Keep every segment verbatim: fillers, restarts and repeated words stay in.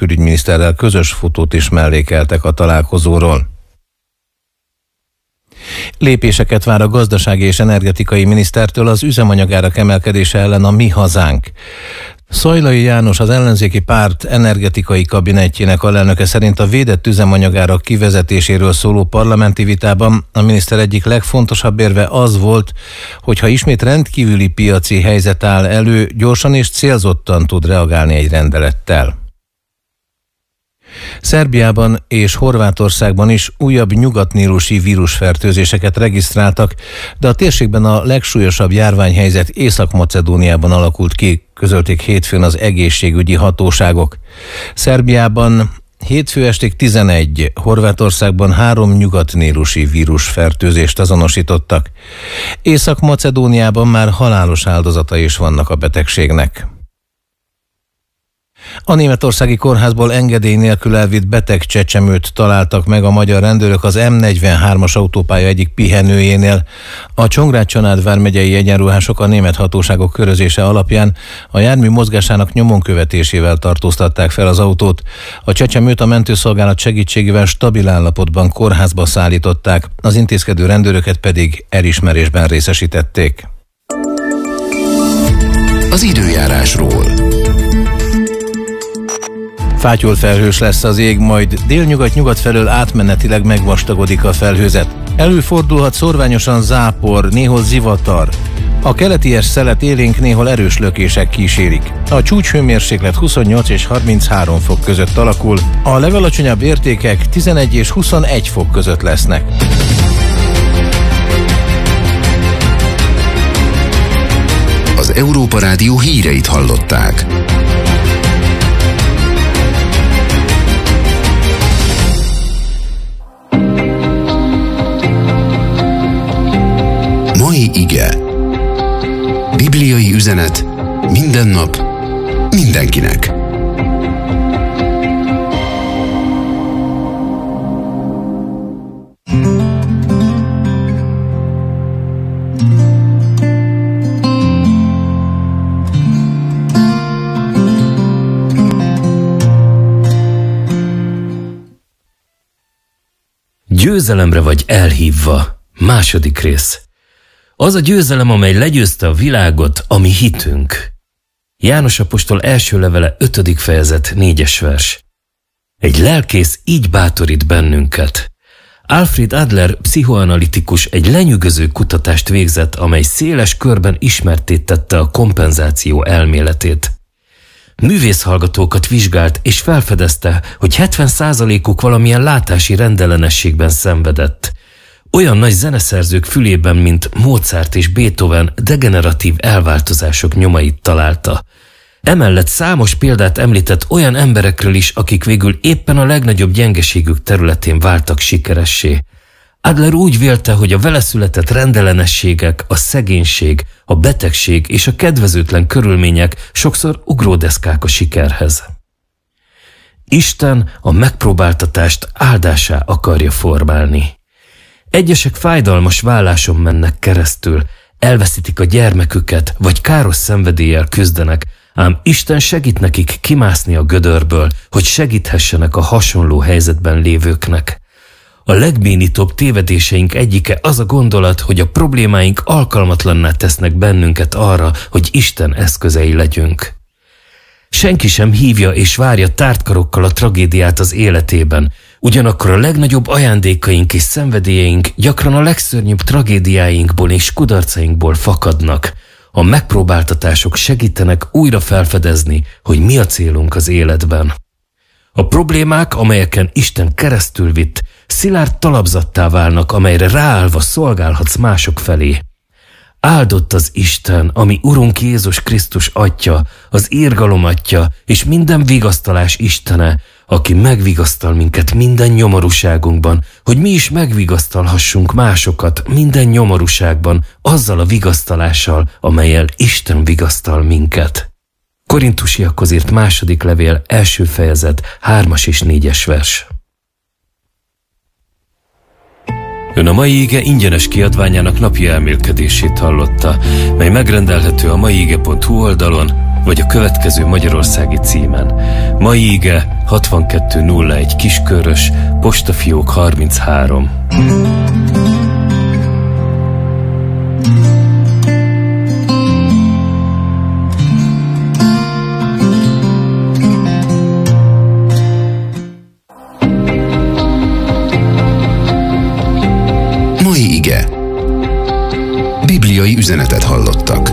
külügyminiszterrel közös fotót is mellékeltek a találkozóról. Lépéseket vár a gazdasági és energetikai minisztertől az üzemanyagárak emelkedése ellen a Mi Hazánk. Szajlai János, az ellenzéki párt energetikai kabinetjének alelnöke szerint a védett üzemanyagárak kivezetéséről szóló parlamenti vitában a miniszter egyik legfontosabb érve az volt, hogy ha ismét rendkívüli piaci helyzet áll elő, gyorsan és célzottan tud reagálni egy rendelettel. Szerbiában és Horvátországban is újabb nyugatnílusi vírusfertőzéseket regisztráltak, de a térségben a legsúlyosabb járványhelyzet Észak-Macedóniában alakult ki, közölték hétfőn az egészségügyi hatóságok. Szerbiában hétfő estig tizenegy, Horvátországban három nyugatnílusi vírusfertőzést azonosítottak. Észak-Macedóniában már halálos áldozatai is vannak a betegségnek. A németországi kórházból engedély nélkül elvitt beteg csecsemőt találtak meg a magyar rendőrök az M negyvenhármas autópálya egyik pihenőjénél. A Csongrád-Csanád vármegyei egyenruhások a német hatóságok körözése alapján a jármű mozgásának nyomon követésével tartóztatták fel az autót. A csecsemőt a mentőszolgálat segítségével stabil állapotban kórházba szállították, az intézkedő rendőröket pedig elismerésben részesítették. Az időjárásról. Fátyol felhős lesz az ég, majd délnyugat-nyugat felől átmenetileg megvastagodik a felhőzet. Előfordulhat szorványosan zápor, néhol zivatar. A keleties szelet élénk, néhol erős lökések kísérik. A csúcshőmérséklet huszonnyolc és harminchárom fok között alakul, a legalacsonyabb értékek tizenegy és huszonegy fok között lesznek. Az Európa Rádió híreit hallották. Mai ige. Bibliai üzenet minden nap, mindenkinek. Győzelemre vagy elhívva. Második rész. Az a győzelem, amely legyőzte a világot, a mi hitünk. János apostol első levele ötödik fejezet négyes vers. Egy lelkész így bátorít bennünket. Alfred Adler pszichoanalitikus egy lenyűgöző kutatást végzett, amely széles körben ismertétette a kompenzáció elméletét. Művészhallgatókat vizsgált, és felfedezte, hogy hetven százalékuk valamilyen látási rendellenességben szenvedett. Olyan nagy zeneszerzők fülében, mint Mozart és Beethoven degeneratív elváltozások nyomait találta. Emellett számos példát említett olyan emberekről is, akik végül éppen a legnagyobb gyengeségük területén váltak sikeressé. Adler úgy vélte, hogy a vele született rendellenességek, a szegénység, a betegség és a kedvezőtlen körülmények sokszor ugródeszkák a sikerhez. Isten a megpróbáltatást áldásá akarja formálni. Egyesek fájdalmas válláson mennek keresztül, elveszítik a gyermeküket, vagy káros szenvedéllyel küzdenek, ám Isten segít nekik kimászni a gödörből, hogy segíthessenek a hasonló helyzetben lévőknek. A legbénítóbb tévedéseink egyike az a gondolat, hogy a problémáink alkalmatlanná tesznek bennünket arra, hogy Isten eszközei legyünk. Senki sem hívja és várja tárt karokkal a tragédiát az életében, ugyanakkor a legnagyobb ajándékaink és szenvedélyeink gyakran a legszörnyűbb tragédiáinkból és kudarcainkból fakadnak. A megpróbáltatások segítenek újra felfedezni, hogy mi a célunk az életben. A problémák, amelyeken Isten keresztül vitt, szilárd talapzattá válnak, amelyre ráállva szolgálhatsz mások felé. Áldott az Isten, ami Urunk Jézus Krisztus Atya, az irgalom Atya és minden vigasztalás Istene, aki megvigasztal minket minden nyomorúságunkban, hogy mi is megvigasztalhassunk másokat minden nyomorúságban, azzal a vigasztalással, amellyel Isten vigasztal minket. Korintusiakhoz írt második levél, első fejezet, hármas és négyes vers. Ön a mai ige ingyenes kiadványának napi elmélkedését hallotta, mely megrendelhető a maiige pont hu oldalon vagy a következő magyarországi címen. Mai ige hatvankettő nulla egy Kiskörös, postafiók harminchárom. Mai ige. Bibliai üzenetet hallottak.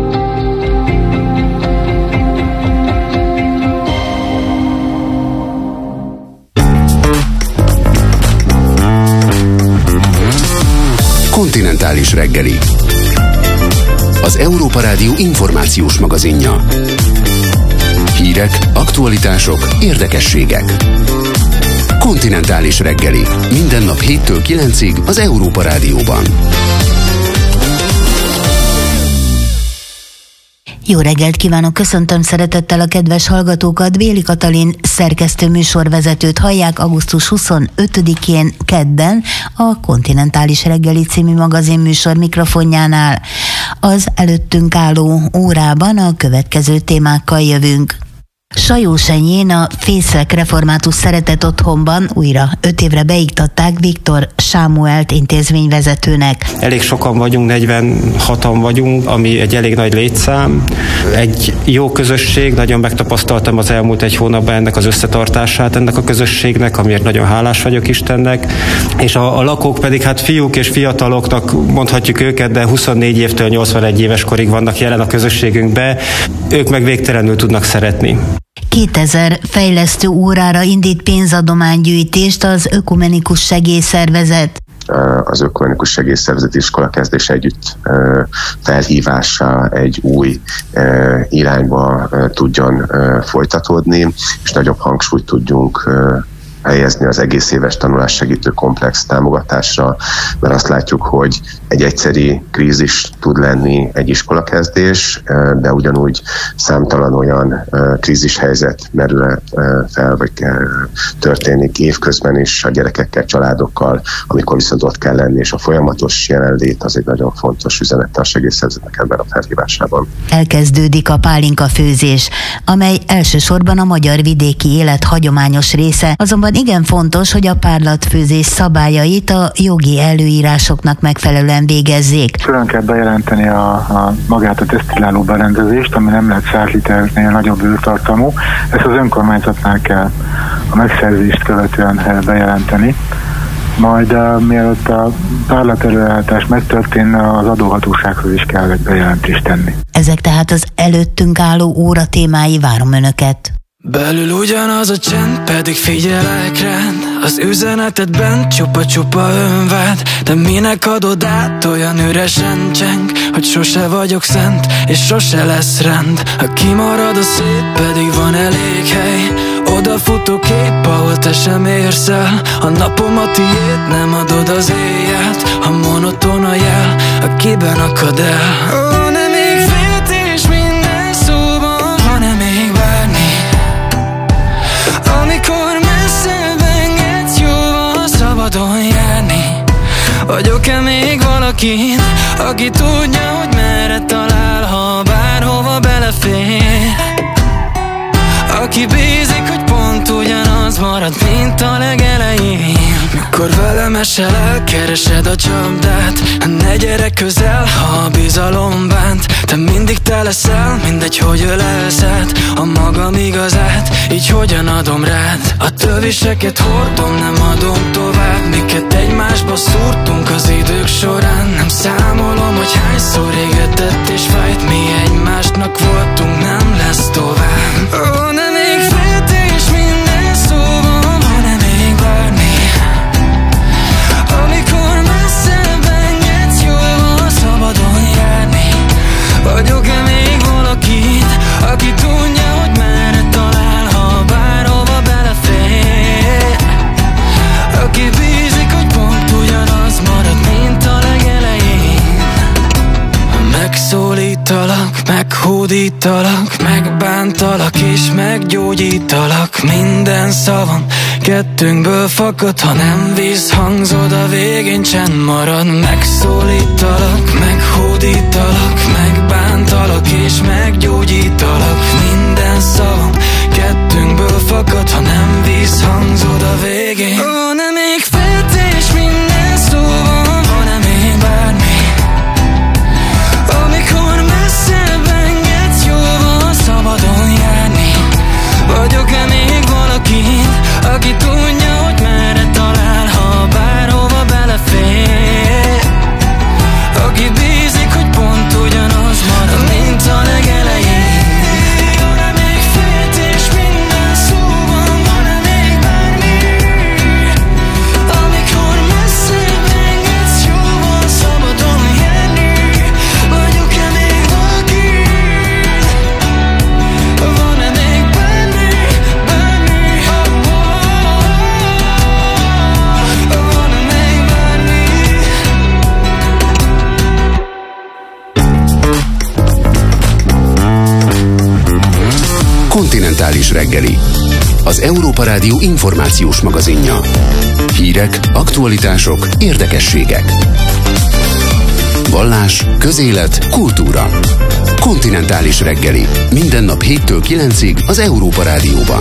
Kontinentális reggeli. Az Európa Rádió információs magazinja. Hírek, aktualitások, érdekességek. Kontinentális reggeli. Minden nap héttől kilencig az Európa Rádióban. Jó reggelt kívánok, köszöntöm szeretettel a kedves hallgatókat. Béli Katalin szerkesztő műsorvezetőt hallják augusztus huszonötödikén kedden a Kontinentális reggeli című magazin műsor mikrofonjánál. Az előttünk álló órában a következő témákkal jövünk. Sajósenyén a Fészek Református Szeretett Otthonban újra öt évre beiktatták Viktor Sámuelt intézményvezetőnek. Elég sokan vagyunk, negyvenhatan vagyunk, ami egy elég nagy létszám. Egy jó közösség, nagyon megtapasztaltam az elmúlt egy hónapban ennek az összetartását, ennek a közösségnek, amiért nagyon hálás vagyok Istennek. És a, a lakók pedig hát fiúk és fiataloknak mondhatjuk őket, de huszonnégy évtől nyolcvanegy éves korig vannak jelen a közösségünkbe. Ők meg végtelenül tudnak szeretni. kétezer fejlesztő órára indít pénzadománygyűjtést az Ökumenikus Segélyszervezet. Az Ökumenikus Segélyszervezet iskola kezdés együtt felhívása egy új irányba tudjon folytatódni, és nagyobb hangsúlyt tudjunk helyezni az egész éves tanulás segítő komplex támogatásra, mert azt látjuk, hogy egy egyszeri krízis tud lenni egy iskolakezdés, de ugyanúgy számtalan olyan krízishelyzet merül fel, vagy történik évközben is a gyerekekkel, családokkal, amikor viszont ott kell lenni, és a folyamatos jelenlét az egy nagyon fontos üzenete a segélyszervezetnek ebben a felhívásában. Elkezdődik a pálinka főzés, amely elsősorban a magyar vidéki élet hagyományos része, azonban igen fontos, hogy a párlatfőzés szabályait a jogi előírásoknak megfelelően végezzék. Külön kell bejelenteni a, a magát a desztilláló berendezést, ami nem lehet száz liternél nagyobb űrtartalmú. Ezt az önkormányzatnál kell a megszerzést követően bejelenteni. Majd uh, mielőtt a párlatelőállítás megtörténne, az adóhatósághoz is kell egy bejelentést tenni. Ezek tehát az előttünk álló óra témái, várom önöket. Belül ugyanaz a csend, pedig figyelek rád. Az üzenetedben csupa-csupa önvád. De minek adod át, olyan üresen cseng, hogy sose vagyok szent, és sose lesz rend. Ha kimarad a szép, pedig van elég hely. Odafutok épp, ahol te sem érsz el. A napom a tiéd, nem adod az éjjelt. Ha monoton a jel, a kiben akad el. Ó, nem még féltés minden szóban, hanem még várni. Amikor messzebb engedsz, jóval szabadon járni. Vagyok-e még valaki, aki tudja, hogy merre talál, ha bárhova belefér? Aki bízik, hogy pont ugyanaz marad, mint a legelején. Mikor velem esel el, keresed a csapdát. Ne gyere közel, ha a bizalom bánt. Te mindig te leszel, mindegy, hogy ölelsz át a magam igazát, így hogyan adom rád. A töviseket hordom, nem adom tovább, miket egymásba szúrtunk az idők során. Nem számolom, hogy hányszor égetett és fájt, mi egymásnak voltunk, nem lesz tovább. Ó, nem még féltés minden szóban, hanem még várni. Amikor messzebb engedsz, jól van szabadon járni. Vagyok-e még valaki, aki tudja, hogy merre talál, ha bárhova belefér? Aki bízik, hogy pont ugyanaz marad, mint a legelején. Megszólítalak, meghódítalak, megbántalak és meggyógyítalak. Minden minden szavam kettőnkből fakad. Ha nem visszhangzod, a végén csend marad. Megszólítalak, meghódítalak, megbántalak és meggyógyítalak. Minden szavam kettőnkből fakad. Ha nem visszhangzod, a végén van-e még féltés minden szóban? Van-e még bármi, amikor messzebb engedsz, jól van szabadon járni? Vagyok-e még valaki, aki tudja, hogy merre talál, ha bárhova belefér? Aki bízik, hogy pont ugyanaz marad, mint a legelején. Van-e még féltés minden szóban? Van-e még bármi, amikor messzebb engedsz, jól van szabadon járni? Vagyok-e még valaki? Van-e még bármi, bármi, oh, oh, oh. Van-e még bármi? Kontinentális reggeli. Az Európa Rádió információs magazinja. Hírek, aktualitások, érdekességek. Vallás, közélet, kultúra. Kontinentális reggeli. Minden nap héttől kilencig az Európa Rádióban.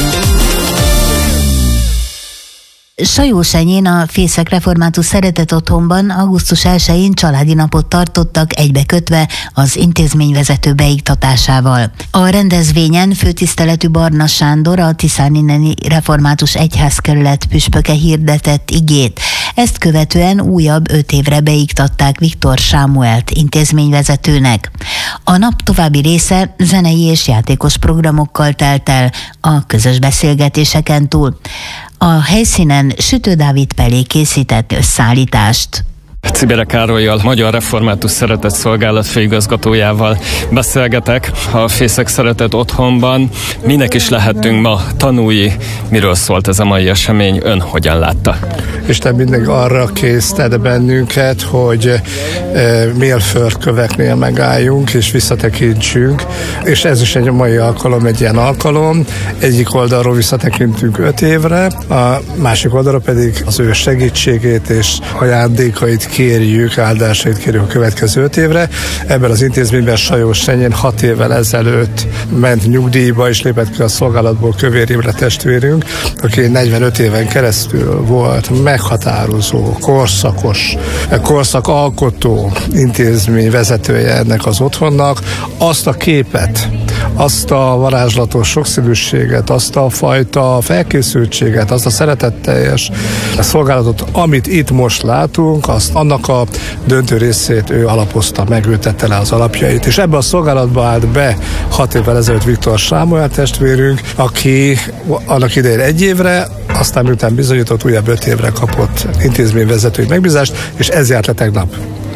Sajósenyén a Fészek Református Szeretet Otthonban augusztus elsején családi napot tartottak egybekötve az intézményvezető beiktatásával. A rendezvényen főtiszteletű Barna Sándor, a Tiszáninneni Református Egyházkerület püspöke hirdetett igét. Ezt követően újabb öt évre beiktatták Viktor Sámuelt intézményvezetőnek. A nap további része zenei és játékos programokkal telt el a közös beszélgetéseken túl. A helyszínen Sütő Dávid Pelé készített összeállítást. Czibere Károllyal, Magyar Református Szeretett Szolgálat főigazgatójával beszélgetek a Fészek Szeretet Otthonban. Minek is lehetünk ma tanúi, miről szólt ez a mai esemény, ön hogyan látta? Isten mindig arra késztet bennünket, hogy e, mérföldköveknél megálljunk és visszatekintsünk, és ez is egy mai alkalom, egy ilyen alkalom. Egyik oldalról visszatekintünk öt évre, a másik oldalról pedig az ő segítségét és ajándékait kérjük, áldásait kérjük a következő öt évre. Ebben az intézményben Sajósenyén hat évvel ezelőtt ment nyugdíjba, és lépett ki a szolgálatból Kövér Imre testvérünk, aki negyvenöt éven keresztül volt meghatározó, korszakos, korszakalkotó intézmény vezetője ennek az otthonnak. Azt a képet, azt a varázslatos sokszínűséget, azt a fajta felkészültséget, azt a szeretetteljes szolgálatot, amit itt most látunk, azt annak a döntő részét ő alapozta meg, ő tette le az alapjait. És ebbe a szolgálatba állt be hat évvel ezelőtt Viktor Sámuel testvérünk, aki annak idején egy évre, aztán miután bizonyított, újabb öt évre kapott intézményvezetői megbízást, és ez járt le tegnap.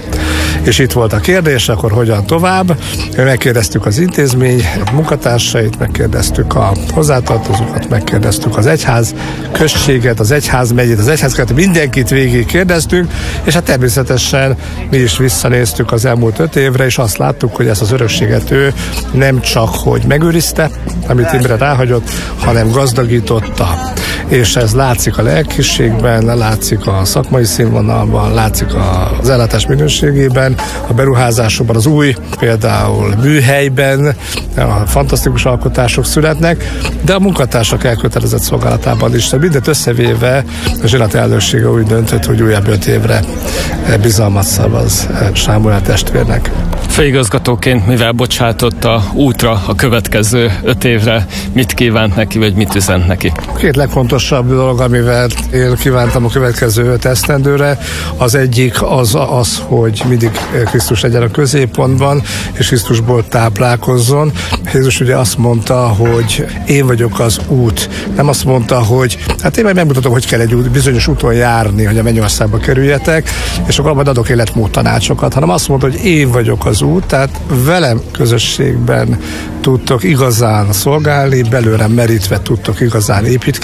És itt volt a kérdés, akkor hogyan tovább. Megkérdeztük az intézmény munkatársait, megkérdeztük a hozzátartozókat, megkérdeztük az egyház községet, az egyház megyét, az egyházkerületet, mindenkit végig kérdeztünk, és hát természetesen mi is visszanéztük az elmúlt öt évre, és azt láttuk, hogy ezt az örökséget ő nem csak, hogy megőrizte, amit Imre ráhagyott, hanem gazdagította. És ez látszik a lelkiségben, látszik a szakmai színvonalban, látszik az ellátás minőségében, a beruházásokban, az új például műhelyben a fantasztikus alkotások születnek, de a munkatársak elkötelezett szolgálatában is. Mindent összevéve a zsinat elnöksége úgy döntött, hogy újabb öt évre bizalmat szavaz Sámuel testvérnek. Főigazgatóként, mivel bocsátotta útra a következő öt évre, mit kívánt neki, vagy mit üzent neki? Két legfontosabb dolog, amivel én kívántam a következő öt esztendőre, az egyik az az, hogy mindig Krisztus legyen a középpontban, és Krisztusból táplálkozzon. Jézus ugye azt mondta, hogy én vagyok az út. Nem azt mondta, hogy hát én majd megmutatom, hogy kell egy út, bizonyos úton járni, hogy a mennyországba kerüljetek, és akkor majd adok életmód tanácsokat, hanem azt mondta, hogy én vagyok az út, tehát velem közösségben tudtok igazán szolgálni, belőlem merítve tudtok igazán építkezni,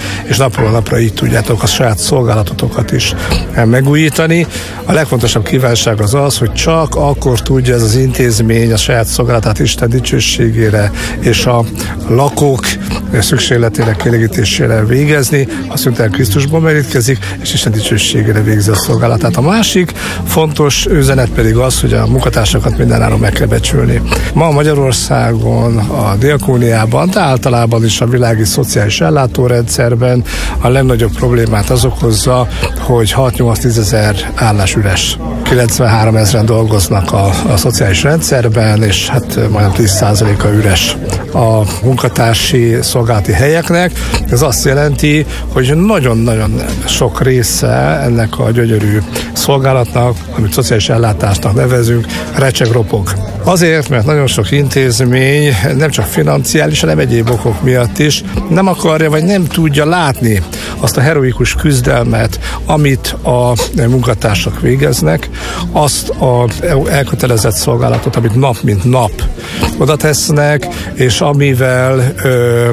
és napról napra így tudjátok a saját szolgálatotokat is megújítani. A legfontosabb kívánság az az, hogy csak akkor tudja ez az intézmény a saját szolgálatát Isten dicsőségére és a lakók szükségletének kielégítésére végezni, ha szintén Krisztusban merítkezik, és Isten dicsőségére végzi a szolgálatát. A másik fontos üzenet pedig az, hogy a munkatársakat mindenáron meg kell becsülni. Ma Magyarországon, a Diakóniában, de általában is a világi szociális ellátórendszerben a legnagyobb problémát az okozza, hogy hat-nyolc-tíz ezer állás üres. kilencvenhárom ezeren dolgoznak a, a szociális rendszerben, és hát majdnem tíz százaléka üres a munkatársi szolgálati helyeknek. Ez azt jelenti, hogy nagyon-nagyon sok része ennek a gyönyörű szolgálatnak, amit szociális ellátásnak nevezünk, recseg, ropog. Azért, mert nagyon sok intézmény nem csak financiális, hanem egyéb okok miatt is nem akarja, vagy nem tudja látni azt a heroikus küzdelmet, amit a munkatársak végeznek, azt az elkötelezett szolgálatot, amit nap mint nap oda tesznek, és amivel ö,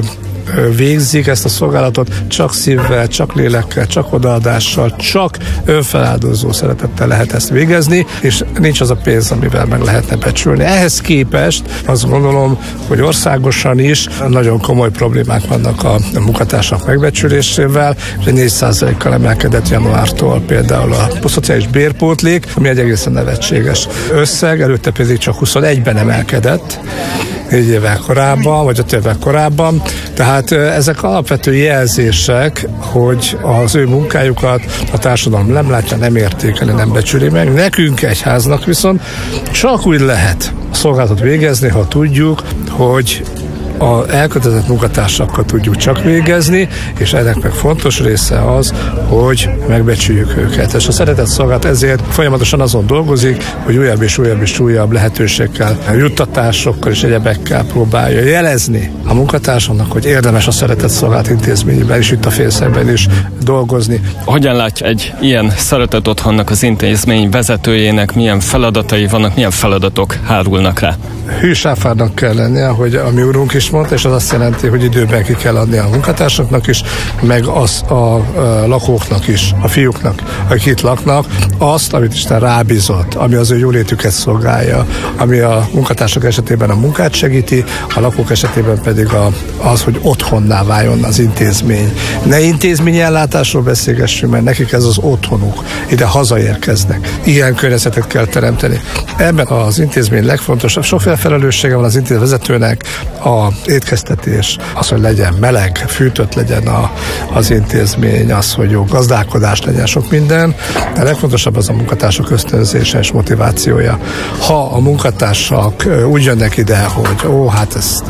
végzik ezt a szolgálatot, csak szívvel, csak lélekkel, csak odaadással, csak önfeláldozó szeretettel lehet ezt végezni, és nincs az a pénz, amivel meg lehetne becsülni. Ehhez képest azt gondolom, hogy országosan is nagyon komoly problémák vannak a munkatársak megbecsülésével, és négy százalékkal emelkedett januártól például a szociális bérpótlék, ami egy egészen nevetséges összeg, előtte pedig csak huszonegyben emelkedett, négy évvel korábban, vagy öt évvel korábban. Tehát ezek alapvető jelzések, hogy az ő munkájukat a társadalom nem látja, nem értékeli, nem becsüli meg. Nekünk egyháznak viszont csak úgy lehet szolgálatot végezni, ha tudjuk, hogy az elkötelezett munkatársakkal tudjuk csak végezni, és ennek meg fontos része az, hogy megbecsüljük őket. És a szeretett szolgálat ezért folyamatosan azon dolgozik, hogy újabb és újabb és újabb lehetőségekkel, juttatásokkal és egyebekkel próbálja jelezni a munkatársamnak, hogy érdemes a szeretett szolgálat intézményében és itt a Félszegben is dolgozni. Hogyan látja egy ilyen szeretett otthonnak az intézmény vezetőjének, milyen feladatai vannak, milyen feladatok hárulnak rá? Hűsáfárnak kell lennie, hogy a mi úrunk is mondta, és az azt jelenti, hogy időben ki kell adni a munkatársaknak is, meg az a, a lakóknak is, a fiúknak, akik itt laknak, azt, amit Isten rábízott, ami az ő jólétüket szolgálja, ami a munkatársak esetében a munkát segíti, a lakók esetében pedig a, az, hogy otthonná váljon az intézmény. Ne intézményi ellátásról beszélgessünk, mert nekik ez az otthonuk, ide hazaérkeznek. Ilyen környezetet kell teremteni. Ebben az intézmény legfontosabb, sokféle felelőssége van az intézmény vezetőnek, a étkeztetés, az, hogy legyen meleg, fűtött legyen a, az intézmény, az, hogy jó gazdálkodás legyen, sok minden. De a legfontosabb az a munkatársak ösztönzése és motivációja. Ha a munkatársak úgy jönnek ide, hogy ó, hát ez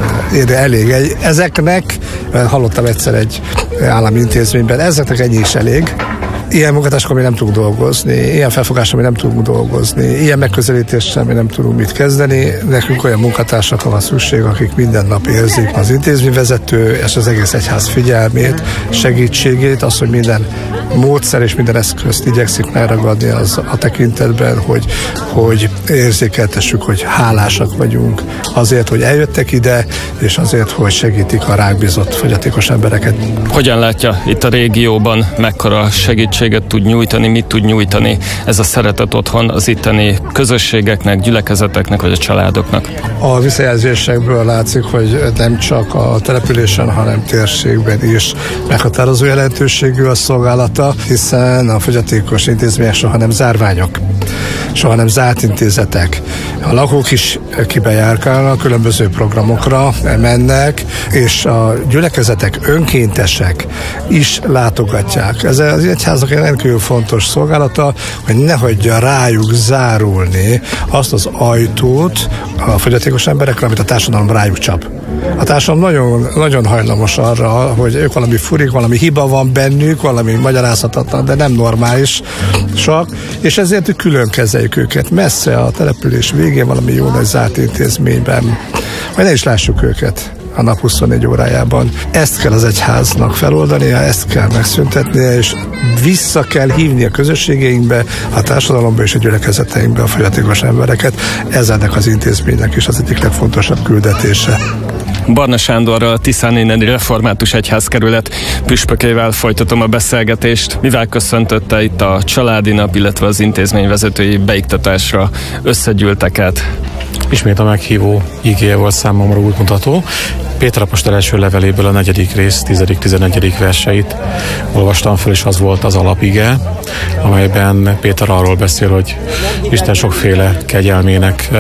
elég, ezeknek, hallottam egyszer egy állami intézményben, ezeknek ennyi is elég, ilyen munkatársakkal mi nem tudunk dolgozni, ilyen felfogással mi nem tudunk dolgozni, ilyen megközelítéssel mi nem tudunk mit kezdeni. Nekünk olyan munkatársakra van szükség, akik minden nap érzik az intézményvezető és az egész egyház figyelmét, segítségét, az, hogy minden módszer és minden eszközt igyekszik megragadni az a tekintetben, hogy, hogy érzékeltessük, hogy hálásak vagyunk azért, hogy eljöttek ide, és azért, hogy segítik a ránk bízott fogyatékos embereket. Hogyan látja itt a régióban, mekkora segítséget tud nyújtani, mit tud nyújtani ez a szeretett otthon az itteni közösségeknek, gyülekezeteknek vagy a családoknak? A visszajelzésekből látszik, hogy nem csak a településen, hanem térségben is meghatározó jelentőségű a szolgálata, hiszen a fogyatékos intézmények soha nem zárványok, soha nem zárt intézetek. A lakók is kibejárkálnak, különböző programokra mennek, és a gyülekezetek önkéntesek is látogatják. Ez az egyháznak egy rendkívül fontos szolgálata, hogy ne hagyja rájuk zárulni azt az ajtót a fogyatékos emberekre, amit a társadalom rájuk csap. A társadalom nagyon, nagyon hajlamos arra, hogy ők valami furik, valami hiba van bennük, valami magyarázhatatlan, de nem normális csak, és ezért külön kezeljük őket messze a település végén valami jó nagy zárt intézményben, vagy ne is lássuk őket a nap huszonnégy órájában. Ezt kell az egyháznak feloldania, ezt kell megszüntetnie, és vissza kell hívni a közösségeinkbe, a társadalomba és a gyülekezeteinkbe a fogyatékos embereket. Ez ennek az intézménynek is az egyik legfontosabb küldetése. Barna Sándorral, Tiszáninneni Református Egyházkerület püspökével folytatom a beszélgetést. Mivel köszöntötte itt a családi nap, illetve az intézményvezetői beiktatásra összegyűlteket? Ismét a meghívó igéje volt számomra útmutató. Péter apostol első leveléből a negyedik rész, tizedik-tizenegyedik verseit olvastam fel, és az volt az alapige, amelyben Péter arról beszél, hogy Isten sokféle kegyelmének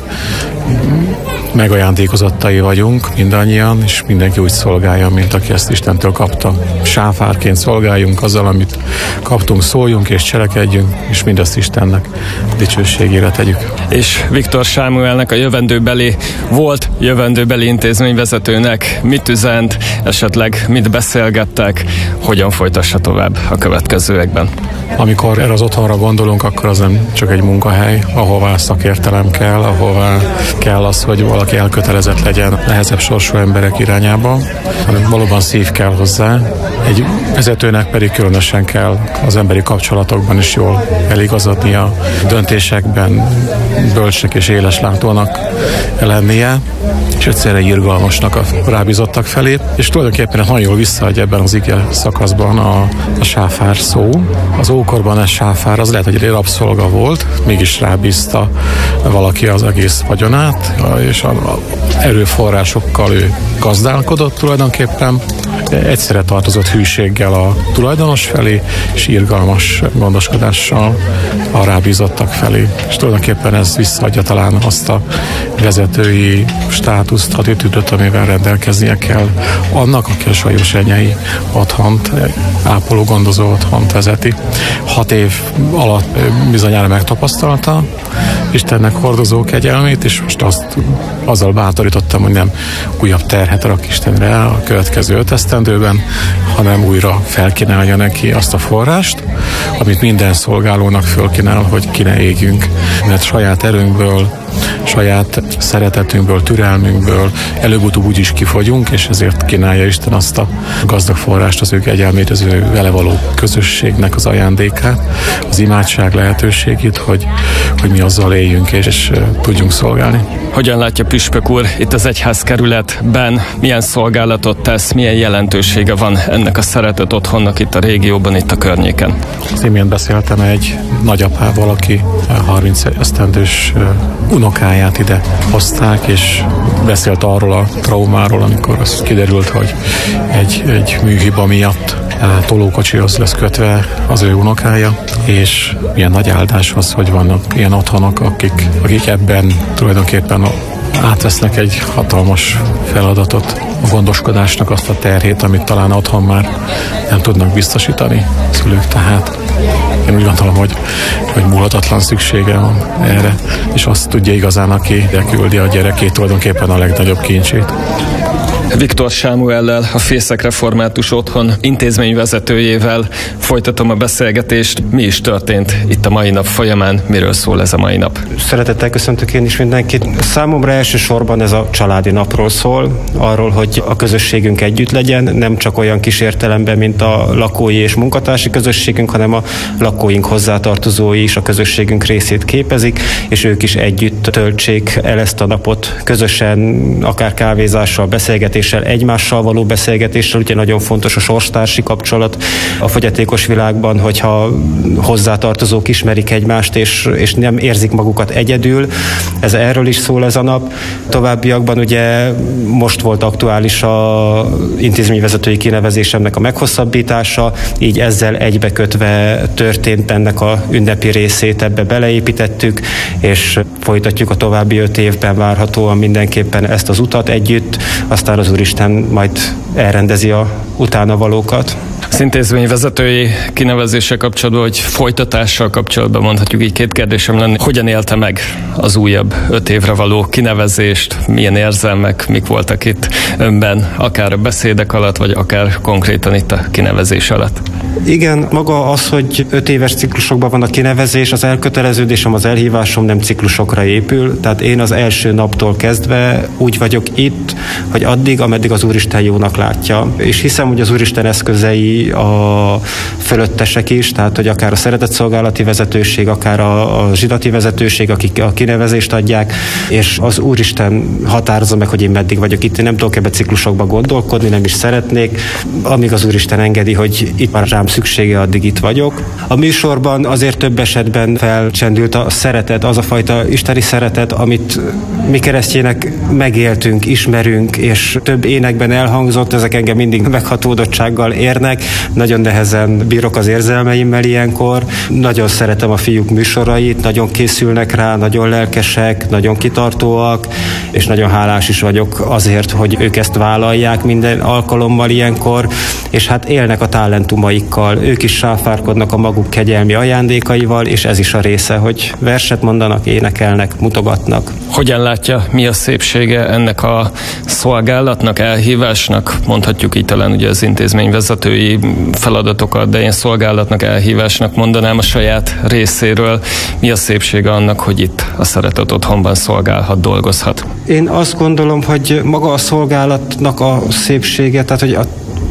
megajándékozottai vagyunk mindannyian, és mindenki úgy szolgálja, mint aki ezt Istentől kapta. Sáfárként szolgáljunk azzal, amit kaptunk, szóljunk és cselekedjünk, és mindezt Istennek dicsőségére tegyük. És Viktor Sámuelnek, a jövendőbeli, volt jövendőbeli intézményvezetőnek mit üzent, esetleg mit beszélgettek, hogyan folytassa tovább a következőekben? Amikor erre az otthonra gondolunk, akkor az nem csak egy munkahely, ahová szakértelem kell, ahová kell az, hogy valaki elkötelezett legyen nehezebb sorsú emberek irányába, hanem valóban szív kell hozzá. Egy vezetőnek pedig különösen kell az emberi kapcsolatokban is jól eligazodni, a döntésekben bölcsnek és éleslátónak lennie, és egyszerre irgalmasnak a rábízottak felé, és tulajdonképpen nagyon jól visszaadja ebben az ige szakaszban a, a sáfár szó. Az ókorban ez sáfár, az lehet, hogy egy rabszolga volt, mégis rábízta valaki az egész vagyonát, és a, a erőforrásokkal ő gazdálkodott tulajdonképpen, egyszerre tartozott hűséggel a tulajdonos felé, és irgalmas gondoskodással a rábízottak felé. És tulajdonképpen ez visszaadja talán azt a vezetői státuszt, attitűdöt, amivel rendelkeznie kell annak, aki a Sajós Enyei otthont, ápoló gondozó otthont vezeti. Hat év alatt bizonyára megtapasztalta Istennek hordozó kegyelmét, és most azt, azzal bátorítottam, hogy nem újabb terhet rak Istenre a következő öt esztendőben, hanem újra felkínálja neki azt a forrást, amit minden szolgálónak fölkínál, hogy ki ne égjünk, mert saját erőnkből, saját szeretetünkből, türelmünkből előbb-utóbb úgyis kifogyunk, és ezért kínálja Isten azt a gazdag forrást, az ő kegyelmét, az ő vele való közösségnek az ajándékát, az imádság lehetőségét, hogy, hogy mi azzal éljünk és, és tudjunk szolgálni. Hogyan látja püspök úr itt az egyházkerületben, milyen szolgálatot tesz, milyen jelentősége van ennek a szeretett otthonnak itt a régióban, itt a környéken? Az imént beszéltem egy nagyapával, aki harminc esztendős unokáját ide hozták, és beszélt arról a traumáról, amikor az kiderült, hogy egy, egy műhiba miatt tolókocsihoz lesz kötve az ő unokája, és milyen nagy áldás az, hogy vannak ilyen otthonok, akik, akik ebben tulajdonképpen átvesznek egy hatalmas feladatot, a gondoskodásnak azt a terhét, amit talán otthon már nem tudnak biztosítani szülők, tehát én úgy gondolom, hogy, hogy múlhatatlan szüksége van erre, és azt tudja igazán, aki küldi a gyerekét, tulajdonképpen a legnagyobb kincsét. Viktor Sámuellel, a Fészek Református Otthon intézményvezetőjével folytatom a beszélgetést. Mi is történt itt a mai nap folyamán? Miről szól ez a mai nap? Szeretettel köszöntök én is mindenkit. Számomra elsősorban ez a családi napról szól, arról, hogy a közösségünk együtt legyen, nem csak olyan kis értelemben, mint a lakói és munkatársi közösségünk, hanem a lakóink hozzátartozói is a közösségünk részét képezik, és ők is együtt töltsék el ezt a napot közösen, akár kávézással, beszélgetéssel, egymással való beszélgetéssel. Ugye nagyon fontos a sorstársi kapcsolat a fogyatékos világban, hogyha hozzátartozók ismerik egymást, és, és nem érzik magukat egyedül. Ez erről is szól ez a nap. Továbbiakban ugye most volt aktuális a intézményvezetői kinevezésemnek a meghosszabbítása, így ezzel egybekötve történt ennek a ünnepi részét, ebbe beleépítettük, és folytatjuk a további öt évben várhatóan mindenképpen ezt az utat együtt, aztán az Úristen majd elrendezi a utána valókat. Az intézményvezetői kinevezése kapcsolatban, vagy folytatással kapcsolatban mondhatjuk, így két kérdésem lenne. Hogyan élte meg az újabb öt évre való kinevezést? Milyen érzelmek, mik voltak itt önben, akár a beszédek alatt, vagy akár konkrétan itt a kinevezés alatt? Igen, maga az, hogy öt éves ciklusokban van a kinevezés, az elköteleződésem, az elhívásom nem ciklusokra épül, tehát én az első naptól kezdve úgy vagyok itt, hogy addig, ameddig az Úristen jónak látja. És hiszem, hogy az Úristen eszközei a fölöttesek is, tehát hogy akár a szeretetszolgálati vezetőség, akár a, a zsidati vezetőség, akik a kinevezést adják, és az Úristen határozza meg, hogy én meddig vagyok itt. Én nem tudok ebbe ciklusokba gondolkodni, nem is szeretnék. Amíg az Úristen engedi, hogy itt van rám szüksége, addig itt vagyok. A műsorban azért több esetben felcsendült a szeretet, az a fajta isteni szeretet, amit mi keresztjének megéltünk, ismerünk, és több énekben elhangzott, ezek engem mindig meghatódottsággal érnek. Nagyon nehezen bírok az érzelmeimmel ilyenkor. Nagyon szeretem a fiúk műsorait, nagyon készülnek rá, nagyon lelkesek, nagyon kitartóak, és nagyon hálás is vagyok azért, hogy ők ezt vállalják minden alkalommal ilyenkor, és hát élnek a talentumaikkal. Ők is sáfárkodnak a maguk kegyelmi ajándékaival, és ez is a része, hogy verset mondanak, énekelnek, mutogatnak. Hogyan látja, mi a szépsége ennek a szolgálatnak, elhívásnak, mondhatjuk így talán ugye az intézményvezetői feladatokat, de én szolgálatnak, elhívásnak mondanám a saját részéről. Mi a szépsége annak, hogy itt a Szeretet Otthonban szolgálhat, dolgozhat? Én azt gondolom, hogy maga a szolgálatnak a szépsége, tehát hogy a,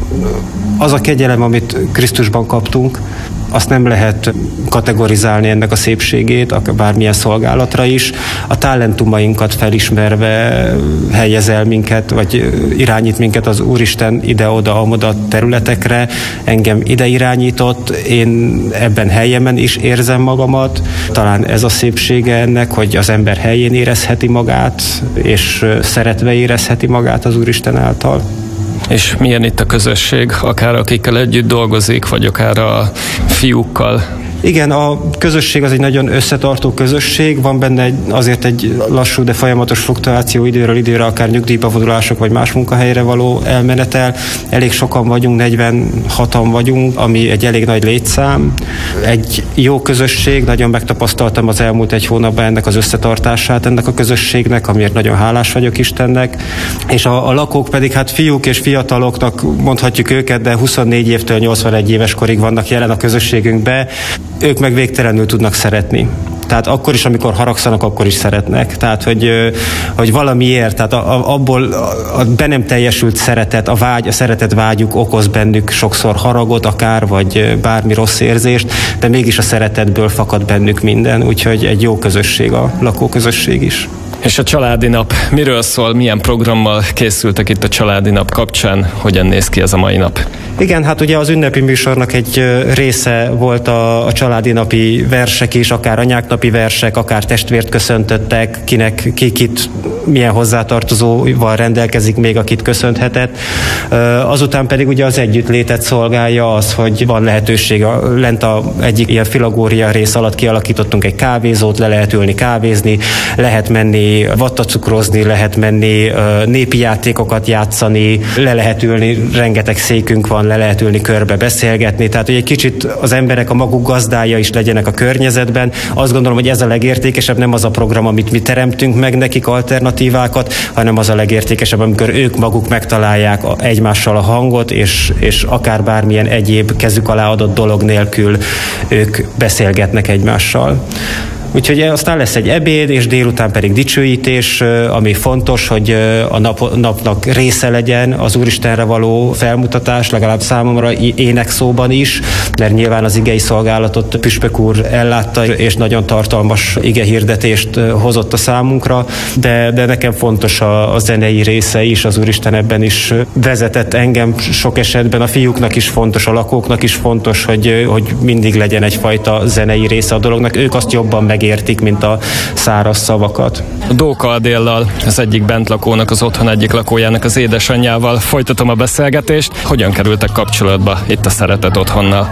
az a kegyelem, amit Krisztusban kaptunk, azt nem lehet kategorizálni ennek a szépségét, bármilyen szolgálatra is. A talentumainkat felismerve helyez el minket, vagy irányít minket az Úristen ide-oda, amoda területekre. Engem ide irányított, én ebben helyemen is érzem magamat. Talán ez a szépsége ennek, hogy az ember helyén érezheti magát, és szeretve érezheti magát az Úristen által. És milyen itt a közösség, akár akikkel együtt dolgozik, vagy akár a fiúkkal? Igen, a közösség az egy nagyon összetartó közösség, van benne egy, azért egy lassú, de folyamatos fluktuáció időről időre, akár nyugdíjba vonulások, vagy más munkahelyre való elmenetel. Elég sokan vagyunk, negyvenhatan vagyunk, ami egy elég nagy létszám. Egy jó közösség, nagyon megtapasztaltam az elmúlt egy hónapban ennek az összetartását, ennek a közösségnek, amiért nagyon hálás vagyok Istennek. És a, a lakók pedig hát fiúk és fiataloknak mondhatjuk őket, de huszonnégy évtől nyolcvanegy éves korig vannak jelen a közösségünkbe. Ők meg végtelenül tudnak szeretni. Tehát akkor is, amikor haragszanak, akkor is szeretnek. Tehát, hogy, hogy valamiért, tehát abból a be nem teljesült szeretet, a vágy, a szeretet vágyuk okoz bennük sokszor haragot akár, vagy bármi rossz érzést, de mégis a szeretetből fakad bennük minden, úgyhogy egy jó közösség a lakóközösség is. És a családi nap miről szól, milyen programmal készültek itt a családi nap kapcsán, hogyan néz ki ez a mai nap? Igen, hát ugye az ünnepi műsornak egy része volt a, a családi napi versek is, akár anyáknapi versek, akár testvért köszöntöttek, kinek kikit milyen hozzátartozóval rendelkezik még, akit köszönhetett. Azután pedig ugye az együttlétet szolgálja az, hogy van lehetőség, lent a egyik ilyen filagória rész alatt kialakítottunk egy kávézót, le lehet ülni kávézni, lehet menni vattacukrozni, lehet menni népi játékokat játszani, le lehet ülni, rengeteg székünk van, le lehet ülni körbe beszélgetni, tehát hogy egy kicsit az emberek a maguk gazdája is legyenek a környezetben. Azt gondolom, hogy ez a legértékesebb, nem az a program, amit mi teremtünk meg nekik alternatívákat, hanem az a legértékesebb, amikor ők maguk megtalálják egymással a hangot, és, és akár bármilyen egyéb kezük alá adott dolog nélkül ők beszélgetnek egymással. Úgyhogy aztán lesz egy ebéd, és délután pedig dicsőítés, ami fontos, hogy a nap, napnak része legyen az Úristenre való felmutatás, legalább számomra énekszóban is, mert nyilván az igei szolgálatot Püspök úr ellátta, és nagyon tartalmas igehirdetést hozott a számunkra, de, de nekem fontos a, a zenei része is, az Úristen ebben is vezetett engem sok esetben, a fiúknak is fontos, a lakóknak is fontos, hogy, hogy mindig legyen egyfajta zenei része a dolognak, ők azt jobban meg értik, mint a száraz szavakat. Dóka Adéllal, az egyik bentlakónak, az otthon egyik lakójának az édesanyjával folytatom a beszélgetést. Hogyan kerültek kapcsolatba itt a Szeretet Otthonnal?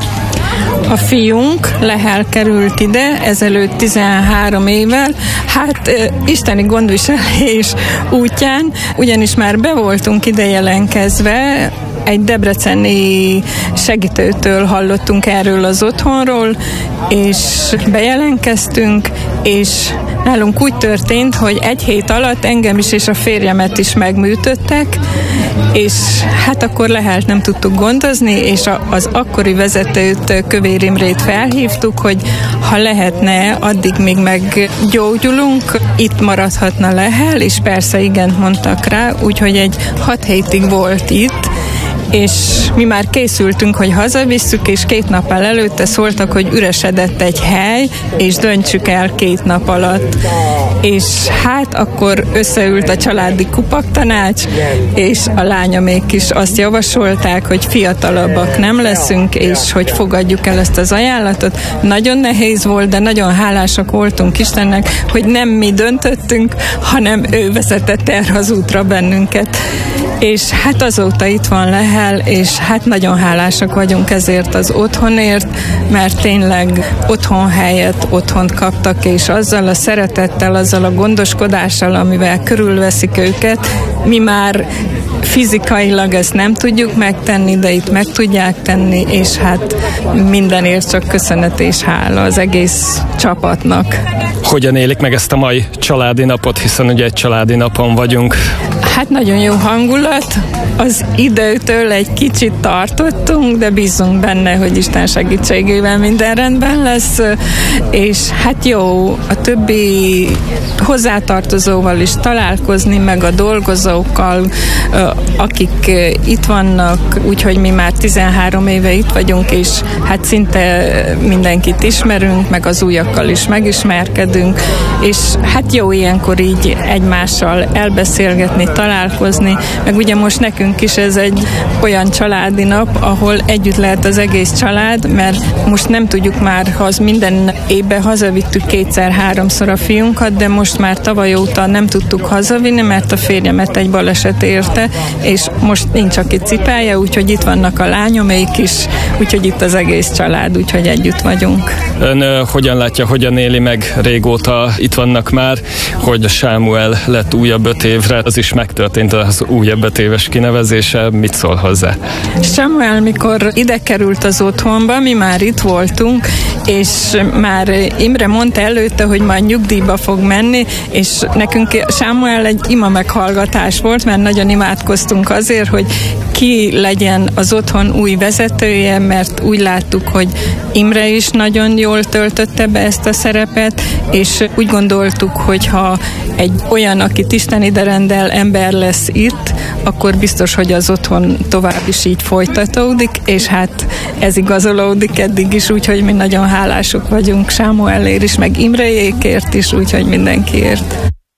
A fiunk Lehel került ide ezelőtt tizenhárom évvel, hát e, isteni gondviselés útján, ugyanis már be voltunk ide jelentkezve, egy debreceni segítőtől hallottunk erről az otthonról, és bejelentkeztünk, és nálunk úgy történt, hogy egy hét alatt engem is és a férjemet is megműtöttek, és hát akkor Lehelt nem tudtuk gondozni, és az akkori vezetőt, Kövér Imrét felhívtuk, hogy ha lehetne, addig még meggyógyulunk, itt maradhatna Lehel, és persze igent mondtak rá, úgyhogy egy hat hétig volt itt, és mi már készültünk, hogy hazavisszük, és két nappal előtte szóltak, hogy üresedett egy hely, és döntsük el két nap alatt. És hát akkor összeült a családi kupaktanács, és a lányomék is azt javasolták, hogy fiatalabbak nem leszünk, és hogy fogadjuk el ezt az ajánlatot. Nagyon nehéz volt, de nagyon hálásak voltunk Istennek, hogy nem mi döntöttünk, hanem ő vezetett erre az útra bennünket. És hát azóta itt van Lehel, és hát nagyon hálásak vagyunk ezért az otthonért, mert tényleg otthonhelyet, otthont kaptak, és azzal a szeretettel, azzal a gondoskodással, amivel körülveszik őket, mi már fizikailag ezt nem tudjuk megtenni, de itt meg tudják tenni, és hát mindenért csak köszönet és hála az egész csapatnak. Hogyan élik meg ezt a mai családi napot, hiszen ugye egy családi napon vagyunk? Hát nagyon jó hangulat, az időtől egy kicsit tartottunk, de bízunk benne, hogy Isten segítségével minden rendben lesz, és hát jó a többi hozzátartozóval is találkozni, meg a dolgozókkal, akik itt vannak, úgyhogy mi már tizenhárom éve itt vagyunk, és hát szinte mindenkit ismerünk, meg az újakkal is megismerkedünk, és hát jó ilyenkor így egymással elbeszélgetni, találkozni, meg ugye most nekünk is ez egy olyan családi nap, ahol együtt lehet az egész család, mert most nem tudjuk már, ha az minden évben hazavittük kétszer-háromszor a fiunkat, de most már tavaly óta nem tudtuk hazavinni, mert a férjemet egy baleset érte, és most nincs, aki cipelje, úgyhogy itt vannak a lányomék is, úgyhogy itt az egész család, úgyhogy együtt vagyunk. Ön uh, hogyan látja, hogyan éli meg, régóta itt vannak már, hogy a Sámuel lett újabb öt évre, az is megtörtént az újabb öt éves kinevezése, mit szól hozzá? Sámuel, mikor ide került az otthonba, mi már itt voltunk, és már Imre mondta előtte, hogy majd nyugdíjba fog menni, és nekünk Sámuel egy ima meghallgatás volt, mert nagyon imádkoztunk azért, hogy ki legyen az otthon új vezetője, mert úgy láttuk, hogy Imre is nagyon jól töltötte be ezt a szerepet, és úgy gondoltuk, hogy ha egy olyan, akit Isten ide rendel, ember lesz itt, akkor biztos, hogy az otthon tovább is így folytatódik, és hát ez igazolódik eddig is, úgyhogy mi nagyon hálások vagyunk Sámuelért is, meg Imrejékért is, úgyhogy mindenkiért.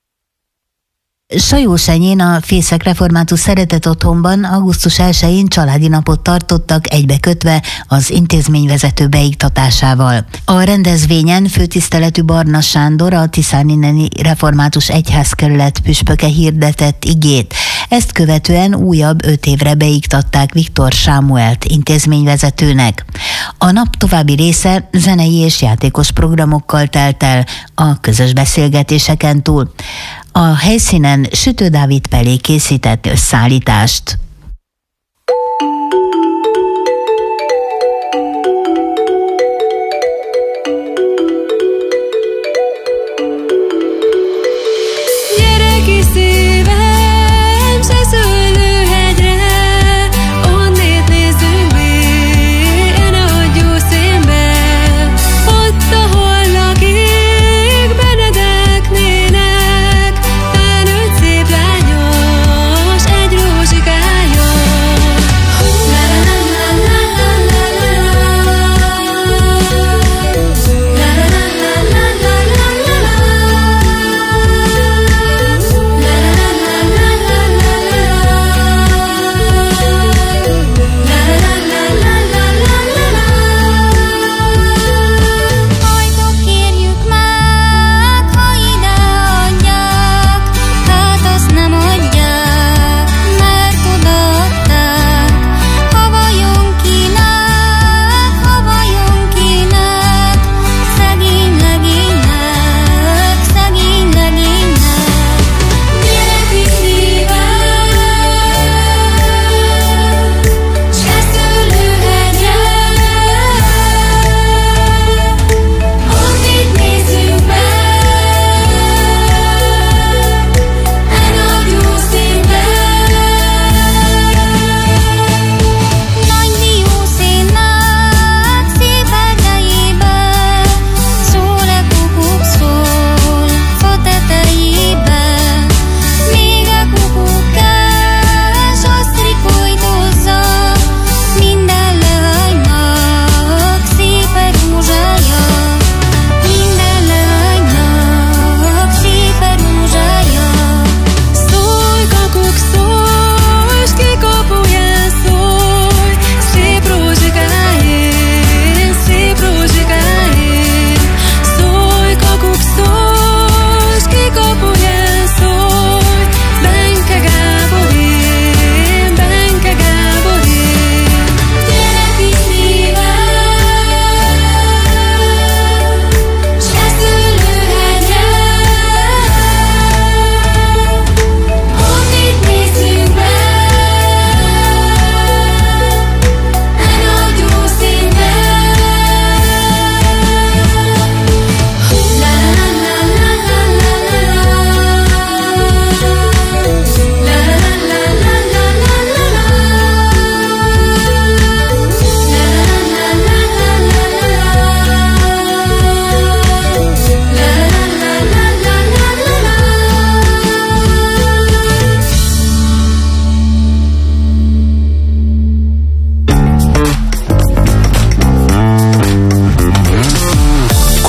Sajósenyén a Fészek Református Szeretet Otthonban augusztus elsején családi napot tartottak egybekötve az intézményvezető beiktatásával. A rendezvényen főtiszteletű Barna Sándor, a Tiszáninneni Református Egyházkerület püspöke hirdetett igét. Ezt követően újabb öt évre beiktatták Viktor Sámuelt intézményvezetőnek. A nap további része zenei és játékos programokkal telt el a közös beszélgetéseken túl. A helyszínen Sütő Dávid Pelé készített összeállítást. Benedeknének, felnőtt szép lányos, egy rózsikája.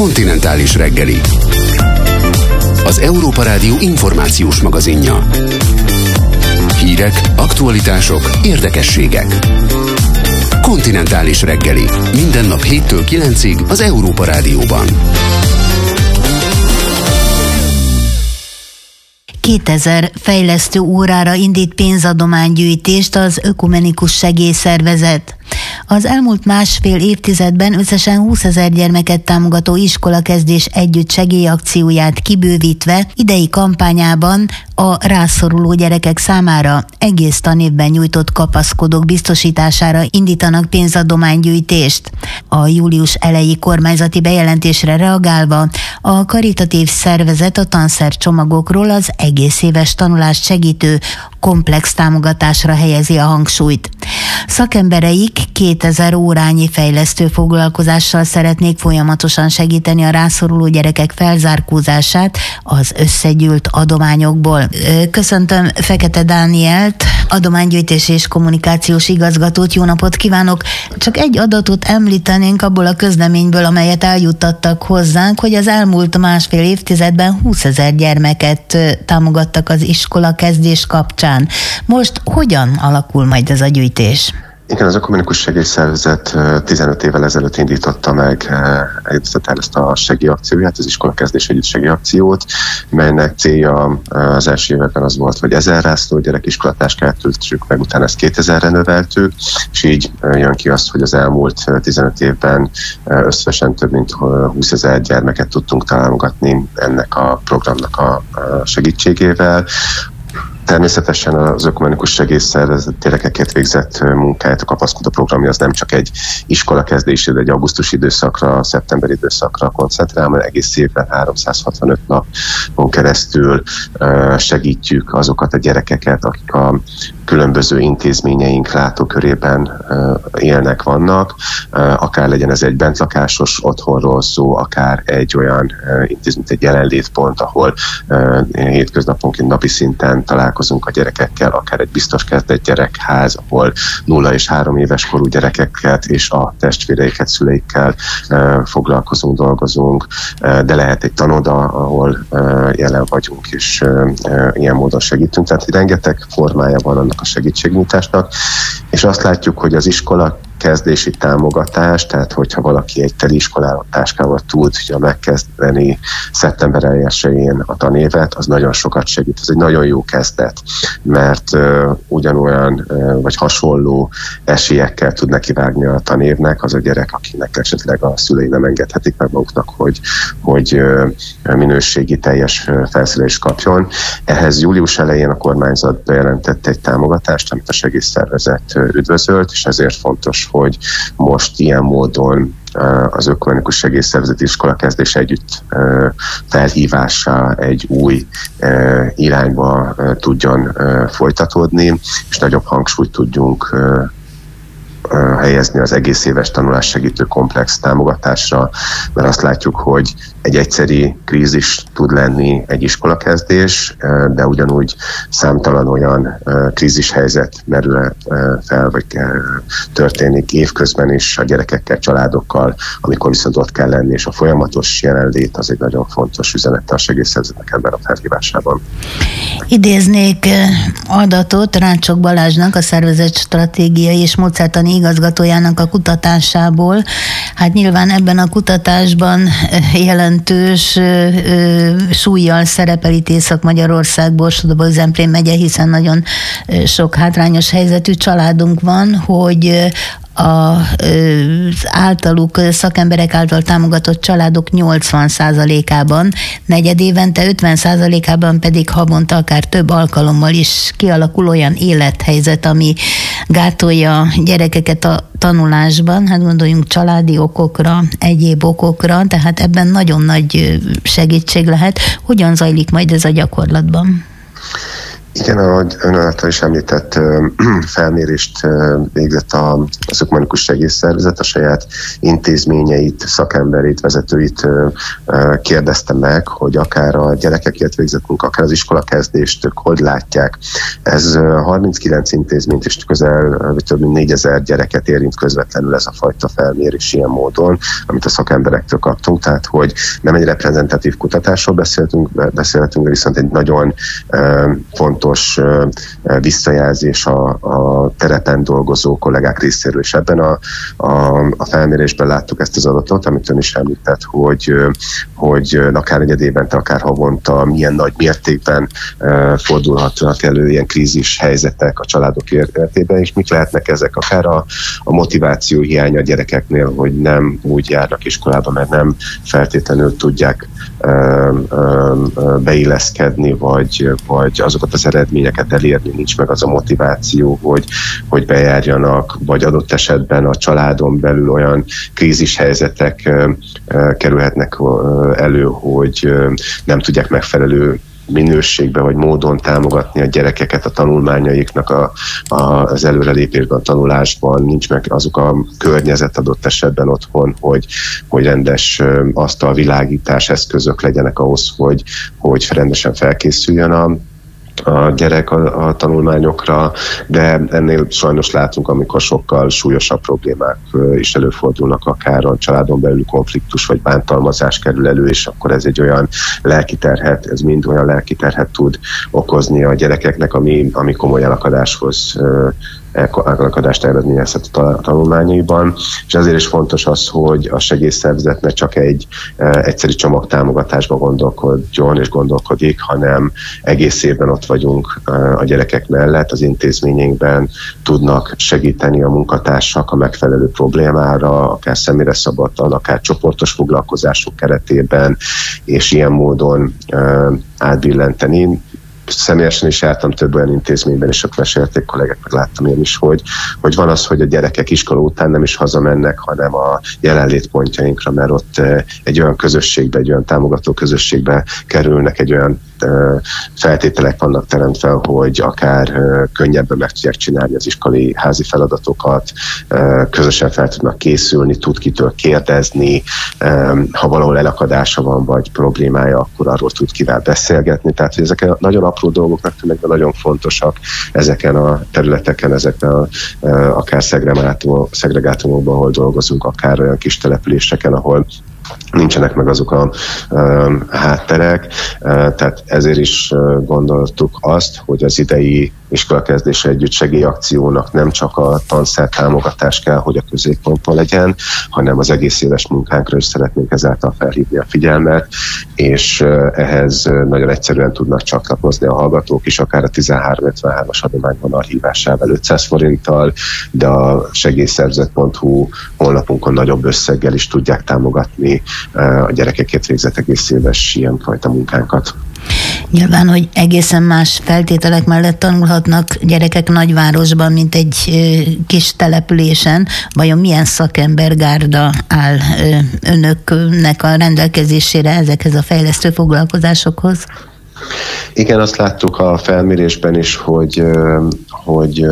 Kontinentális reggeli. Az Európa Rádió információs magazinja. Hírek, aktualitások, érdekességek. Kontinentális reggeli. Minden nap héttől kilencig az Európa Rádióban. kétezer fejlesztő órára indít pénzadománygyűjtést az Ökumenikus Segélyszervezet. Az elmúlt másfél évtizedben összesen húszezer gyermeket támogató iskolakezdés együtt segélyakcióját kibővítve idei kampányában a rászoruló gyerekek számára egész tanévben nyújtott kapaszkodók biztosítására indítanak pénzadománygyűjtést. A július eleji kormányzati bejelentésre reagálva a karitatív szervezet a tanszercsomagokról az egész éves tanulást segítő komplex támogatásra helyezi a hangsúlyt. Szakembereik kétezer órányi fejlesztő foglalkozással szeretnék folyamatosan segíteni a rászoruló gyerekek felzárkózását az összegyűlt adományokból. Köszöntöm Fekete Dánielt, adománygyűjtési és kommunikációs igazgatót. Jó napot kívánok! Csak egy adatot említenénk abból a közleményből, amelyet eljuttattak hozzánk, hogy az elmúlt másfél évtizedben húszezer gyermeket támogattak az iskola kezdés kapcsán. Most hogyan alakul majd ez a gyűjtés? Igen, az Ökumenikus Segélyszervezet tizenöt évvel ezelőtt indította meg ezt a segélyakcióját, az iskolakezdés együtt segélyakciót, melynek célja az első években az volt, hogy ezer rászoruló gyerek iskolatáskát töltsük meg, utána ezt kétezerre növeltük, és így jön ki azt, hogy az elmúlt tizenöt évben összesen több mint húszezer gyermeket tudtunk támogatni ennek a programnak a segítségével. Természetesen az Ökumenikus Segélyszervezet gyerekekért végzett munkáját, a kapaszkodó programja az nem csak egy iskolakezdési, de egy augusztusi időszakra, szeptemberi időszakra koncentrál, mert egész évben háromszázhatvanöt napon keresztül segítjük azokat a gyerekeket, akik a különböző intézményeink látókörében élnek, vannak, akár legyen ez egy bentlakásos otthonról szó, akár egy olyan intézmény, egy jelenlétpont, ahol hétköznaponként napi szinten találkozunk a gyerekekkel, akár egy biztos kezdett gyerekház, ahol nulla és három éves korú gyerekeket és a testvéreiket, szüleikkel foglalkozunk, dolgozunk, de lehet egy tanoda, ahol jelen vagyunk, és ilyen módon segítünk. Tehát rengeteg formája van annak a segítségnyújtásnak, és azt látjuk, hogy az iskola kezdési támogatás, tehát hogyha valaki egy teli iskolával, táskával tudja megkezdeni szeptember elsején a tanévet, az nagyon sokat segít. Ez egy nagyon jó kezdet, mert uh, ugyanolyan uh, vagy hasonló esélyekkel tud nekivágni a tanévnek az a gyerek, akinek esetleg a szülei nem engedhetik meg maguknak, hogy, hogy uh, minőségi teljes uh, felszerelést kapjon. Ehhez július elején a kormányzat bejelentette egy támogatást, amit a segélyszervezet uh, üdvözölt, és ezért fontos, hogy most ilyen módon az Ökumenikus Segélyszervezet iskolakezdés együtt felhívása egy új irányba tudjon folytatódni, és nagyobb hangsúlyt tudjunk helyezni az egész éves tanulás segítő komplex támogatásra, mert azt látjuk, hogy egy egyszeri krízis tud lenni egy iskolakezdés, de ugyanúgy számtalan olyan krízishelyzet merül fel, vagy történik évközben is a gyerekekkel, családokkal, amikor viszont ott kell lenni, és a folyamatos jelenlét az egy nagyon fontos üzenet a segélyszervezetnek ebben a felhívásában. Idéznék adatot Ráncsok Balázsnak, a szervezet stratégiai és módszertani igazgatójának a kutatásából. Hát nyilván ebben a kutatásban jelentős súllyal szerepel itt Észak-Magyarország, Borsod-Zemplén megye, hiszen nagyon sok hátrányos helyzetű családunk van, hogy az általuk, szakemberek által támogatott családok nyolcvan százalékában, negyedévente ötven százalékában pedig havonta akár több alkalommal is kialakul olyan élethelyzet, ami gátolja a gyerekeket a tanulásban, hát gondoljunk családi okokra, egyéb okokra, tehát ebben nagyon nagy segítség lehet. Hogyan zajlik majd ez a gyakorlatban? Igen, ahogy ön által is említett, felmérést végzett az Ökumenikus Segélyszervezet, a saját intézményeit, szakemberét, vezetőit kérdezte meg, hogy akár a gyerekekért végzett munka, akár az iskolakezdést ők hogy látják. Ez harminckilenc intézményt és közel több mint négyezer gyereket érint közvetlenül ez a fajta felmérés ilyen módon, amit a szakemberektől kaptunk, tehát hogy nem egy reprezentatív kutatásról beszéltünk, beszéltünk, de viszont egy nagyon fontos fontos visszajelzés a, a terepen dolgozó kollégák részéről, és ebben a, a, a felmérésben láttuk ezt az adatot, amit ön is említett, hogy, hogy akár egyed évente, akár havonta milyen nagy mértékben fordulhatnak elő ilyen krízis helyzetek a családok életében, és mik lehetnek ezek, akár a, a motiváció hiánya a gyerekeknél, hogy nem úgy járnak iskolába, mert nem feltétlenül tudják ö, ö, beilleszkedni, vagy, vagy azokat az eredményeket elérni, nincs meg az a motiváció, hogy, hogy bejárjanak, vagy adott esetben a családon belül olyan krízis helyzetek ö, ö, kerülhetnek ö, elő, hogy ö, nem tudják megfelelő minőségben vagy módon támogatni a gyerekeket a tanulmányaiknak a, a, az előrelépésben, a tanulásban, nincs meg azok a környezet adott esetben otthon, hogy, hogy rendes asztalvilágítás eszközök legyenek ahhoz, hogy, hogy rendesen felkészüljön a a gyerek a, a tanulmányokra, de ennél sajnos látunk, amikor sokkal súlyosabb problémák is előfordulnak, akár a családon belül konfliktus vagy bántalmazás kerül elő, és akkor ez egy olyan lelkiterhet, ez mind olyan lelkiterhet tud okozni a gyerekeknek, ami, ami komoly elakadáshoz elakadást eredményezhet a tanulmányaiban, és azért is fontos az, hogy a segélyszervezet ne csak egy e, egyszerű csomagtámogatásba gondolkodjon és gondolkodik, hanem egész évben ott vagyunk e, a gyerekek mellett, az intézményeinkben tudnak segíteni a munkatársak a megfelelő problémára, akár személyre szabottan, akár csoportos foglalkozások keretében, és ilyen módon e, átbillenteni. Személyesen is jártam több olyan intézményben, és ott mesélték kollégák, meg láttam én is, hogy, hogy van az, hogy a gyerekek iskola után nem is hazamennek, hanem a jelenlétpontjainkra, mert ott egy olyan közösségbe, egy olyan támogató közösségbe kerülnek, egy olyan feltételek vannak teremtve, hogy akár könnyebben meg tudják csinálni az iskolai házi feladatokat, közösen fel tudnak készülni, tud kitől kérdezni, ha valahol elakadása van, vagy problémája, akkor arról tud kivel beszélgetni. Tehát, hogy ezek nagyon apró dolgoknak tűnnek, de nagyon fontosak ezeken a területeken, ezeken a, akár szegregátumokban, ahol dolgozunk, akár olyan kis településeken, ahol nincsenek meg azok a um, hátterek, uh, tehát ezért is uh, gondoltuk azt, hogy az idei iskolakezdése együtt segélyakciónak nem csak a tanszer támogatás kell, hogy a középpontban legyen, hanem az egész éves munkánkra is szeretnénk ezáltal felhívni a figyelmet, és uh, ehhez uh, nagyon egyszerűen tudnak csatlakozni a hallgatók is, akár a tizenhárom ötvenhármas adományvonal hívásával ötszáz forinttal, de a segélyszervezet pont hu honlapunkon nagyobb összeggel is tudják támogatni a gyerekekért végzett egész éves ilyenfajta munkánkat. Nyilván, hogy egészen más feltételek mellett tanulhatnak gyerekek nagyvárosban, mint egy kis településen. Vajon milyen szakembergárda áll önöknek a rendelkezésére ezekhez a fejlesztő foglalkozásokhoz? Igen, azt láttuk a felmérésben is, hogy, hogy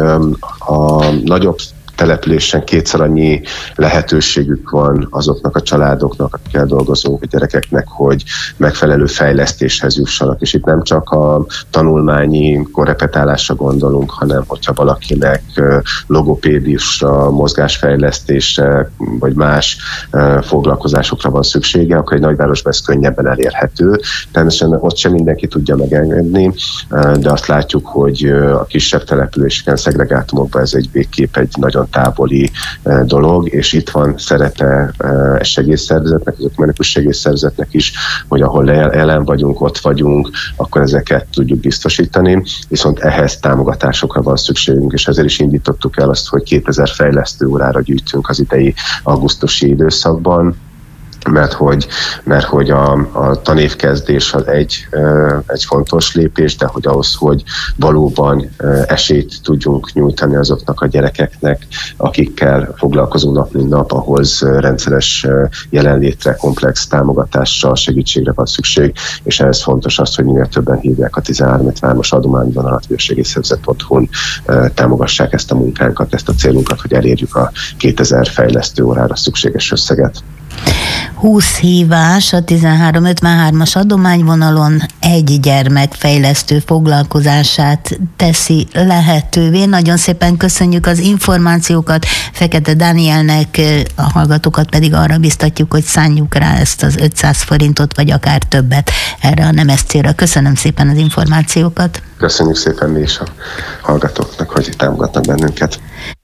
a nagyobb településen kétszer annyi lehetőségük van azoknak a családoknak, akikkel dolgozunk, a gyerekeknek, hogy megfelelő fejlesztéshez jussanak. És itt nem csak a tanulmányi korrepetálásra gondolunk, hanem hogyha valakinek logopédisra, mozgásfejlesztésre, vagy más foglalkozásokra van szüksége, akkor egy nagyvárosban ez könnyebben elérhető. Természetesen ott sem mindenki tudja megengedni, de azt látjuk, hogy a kisebb településeken, szegregátumokban ez egy végképp egy nagyon távoli uh, dolog, és itt van szerepe uh, egy segélyszervezetnek, az ökumenikus segélyszervezetnek is, hogy ahol jelen vagyunk, ott vagyunk, akkor ezeket tudjuk biztosítani, viszont ehhez támogatásokra van szükségünk, és ezért is indítottuk el azt, hogy kétezer fejlesztő órára gyűjtünk az idei augusztusi időszakban, mert hogy, mert hogy a, a tanévkezdés az egy, egy fontos lépés, de hogy ahhoz, hogy valóban esélyt tudjunk nyújtani azoknak a gyerekeknek, akikkel foglalkozunk nap mint nap, ahhoz rendszeres jelenlétre, komplex támogatásra, segítségre van szükség, és ehhez fontos az, hogy minél többen hívják a tizenhárom-as adományvonalat, hogy a segélyszervezet otthon támogassák ezt a munkánkat, ezt a célunkat, hogy elérjük a kétezer fejlesztő órára szükséges összeget. húsz hívás a tizenhárom ötvenhármas adományvonalon egy gyermek fejlesztő foglalkozását teszi lehetővé. Nagyon szépen köszönjük az információkat Fekete Dánielnek, a hallgatókat pedig arra biztatjuk, hogy szánjuk rá ezt az ötszáz forintot, vagy akár többet erre a nemes célra. Köszönöm szépen az információkat. Köszönjük szépen mi is a hallgatóknak, hogy támogatnak bennünket.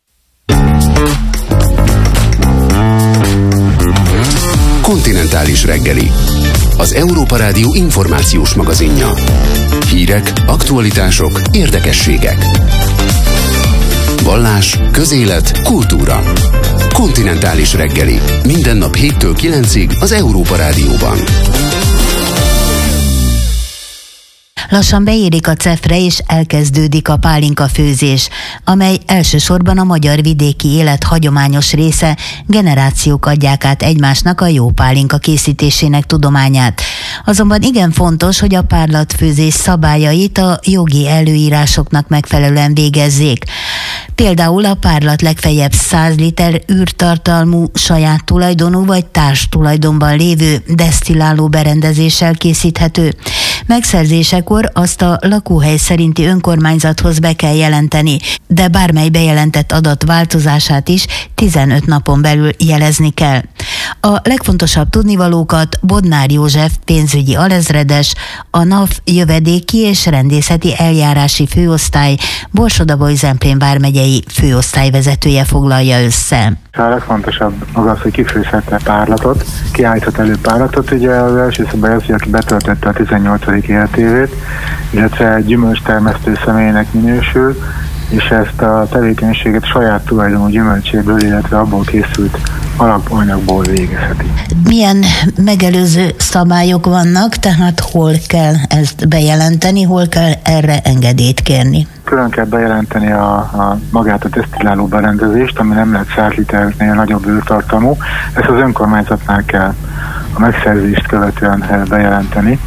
Kontinentális reggeli, az Európa Rádió információs magazinja. Hírek, aktualitások, érdekességek. Vallás, közélet, kultúra. Kontinentális reggeli, minden nap héttől kilencig az Európa Rádióban. Lassan beérik a cefre és elkezdődik a pálinka főzés, amely elsősorban a magyar vidéki élet hagyományos része, generációk adják át egymásnak a jó pálinka készítésének tudományát. Azonban igen fontos, hogy a párlatfőzés szabályait a jogi előírásoknak megfelelően végezzék. Például a párlat legfeljebb száz liter űrtartalmú, saját tulajdonú vagy társ tulajdonban lévő desztilláló berendezéssel készíthető. Megszerzésekor azt a lakóhely szerinti önkormányzathoz be kell jelenteni, de bármely bejelentett adat változását is tizenöt napon belül jelezni kell. A legfontosabb tudnivalókat Bodnár József pénzügyi alezredes, a NAV jövedéki és rendészeti eljárási főosztály Borsod-Abaúj-Zemplén vármegyei főosztályvezetője foglalja össze. A legfontosabb az az, hogy kifőzhette párlatot, kiállíthat elő párlatot. Ugye az első szabály az, hogy aki betöltette a tizennyolcadik életévét, illetve gyümölcstermesztő személynek minősül, és ezt a tevékenységet saját tulajdonú gyümölcséből, illetve abból készült alapanyagból végezheti. Milyen megelőző szabályok vannak, tehát hol kell ezt bejelenteni, hol kell erre engedélyt kérni? Külön kell bejelenteni a, a magát a desztilláló berendezést, ami nem lehet száz liternél nagyobb űrtartalmú. Ezt az önkormányzatnál kell a megszerzést követően bejelenteni.